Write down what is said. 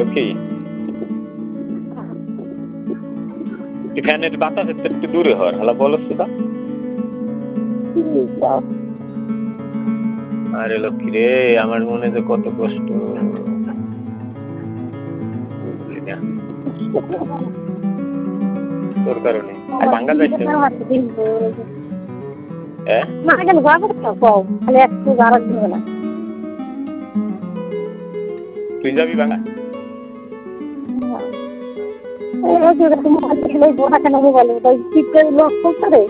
কি ফ্যানের বাতাসের একটু দূরে হওয়ার হ্যালো বলো সুদা আরে লক্ষ্মী রে আমার মনে যে কত কষ্ট বুঝলি না তোর কারণে আর বাঙ্গাল যাইছে তুই যাবি বাঙ্গাল